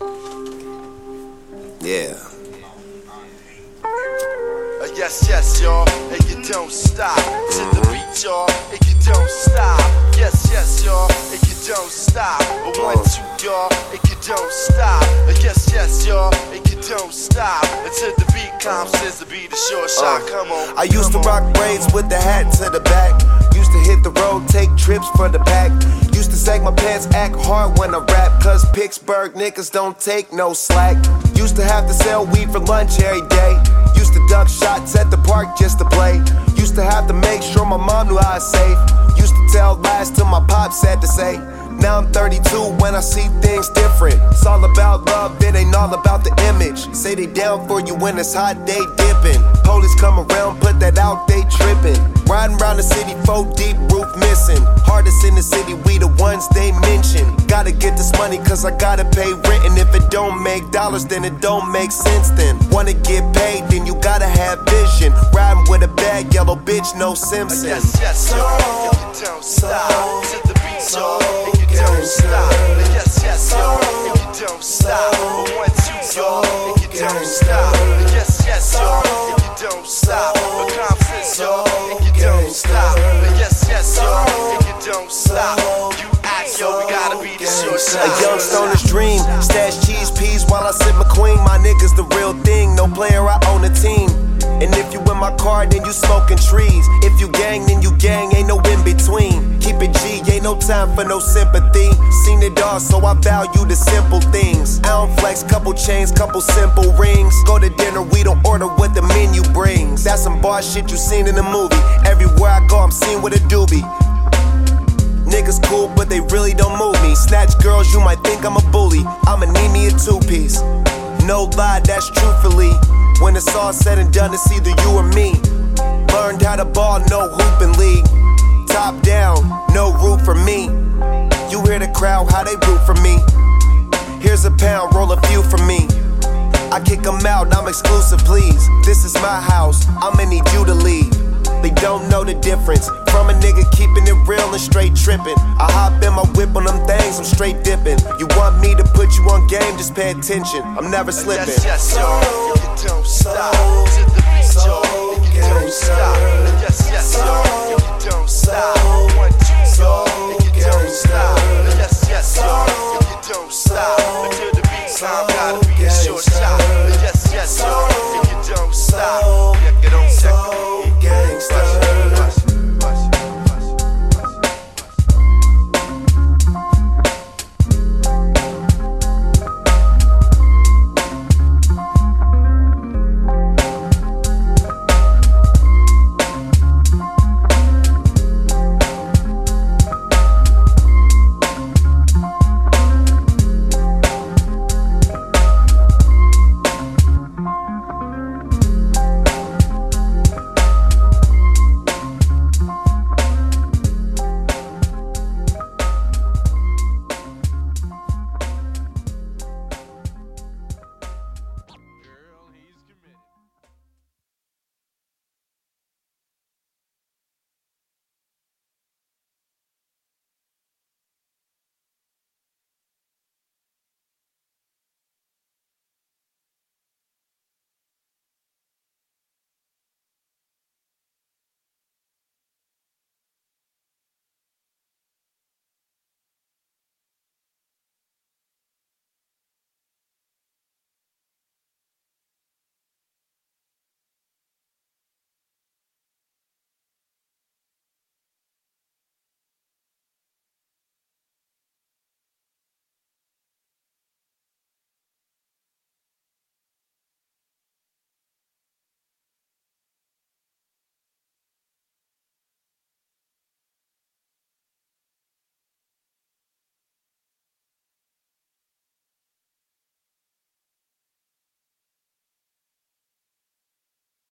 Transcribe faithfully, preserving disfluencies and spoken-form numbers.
Yeah. Uh, yes, yes, y'all, and you don't stop. To the beat, y'all, and you don't stop. Yes, yes, y'all, and you don't stop. A one, two, y'all, and you don't stop. Uh, yes, yes, y'all, and you don't stop. Until the beat comes, says the beat a short shot. Uh, Come on. I used come to on. rock braids with the hat to the back. Used to hit the road, take trips for the pack. Used to sag my pants, act hard when I rap. Cause Pittsburgh niggas don't take no slack. Used to have to sell weed for lunch every day. Used to duck shots at the park just to play. Used to have to make sure my mom knew I was safe. Used to tell lies till my pops had to say. Now I'm thirty-two when I see things different. It's all about love, it ain't all about the image. Say they down for you when it's hot, they dipping. Police come around, put that out, they tripping. Riding around the city, four deep, roof missing. Hardest in the city, we the ones they mention. Gotta get this money cause I gotta pay rent. And if it don't make dollars, then it don't make sense then. Wanna get paid, then you gotta have vision. Riding with a bad yellow bitch, no Simpson. Yes, yes, y'all, and you don't stop. To the beat, y'all, and you don't stop. Yes, yes, y'all, and you don't stop. A one, two, y'all, and you don't stop. Yes, yes, y'all, and you don't stop. A confidence, y'all, and you don't stop. Yes, yes, y'all, and you don't stop. You act, yo, we gotta be the short shot. A young stoner's dream, stash cheese peas while I sip McQueen. My niggas the real thing, no player, I own a team. And if you in my car, then you smoking trees. If you gang, then you gang, ain't no in between. Keep it G, ain't no time for no sympathy. Seen it all, so I value the simple things. I don't flex, couple chains, couple simple rings. Go to dinner, we don't order what the menu brings. That's some bar shit you seen in a movie. Everywhere I go, I'm seen with a doobie. Niggas cool, but they really don't move me. Snatch girls, you might think I'm a bully. I'ma need me a two-piece. No lie, that's truthfully. When it's all said and done, it's either you or me. Learned how to ball, no hooping league. Top down, no root for me. You hear the crowd, how they root for me. Here's a pound, roll a few for me. I kick them out, I'm exclusive, please. This is my house, I'ma need you to leave. They don't know the difference from a nigga keeping it real and straight tripping. I hop in my whip on them things, I'm straight dipping. You want me to put you on game, just pay attention, I'm never slipping. Yes, yes, y'all, and you don't stop. To the beat, y'all, and you don't stop. Yes, yes, y'all, and you don't stop. One, two, y'all, and you don't stop. Yes, yes, y'all, and you don't stop. Until the beat time, gotta be a short shot. Yes, yes, y'all, and you don't stop.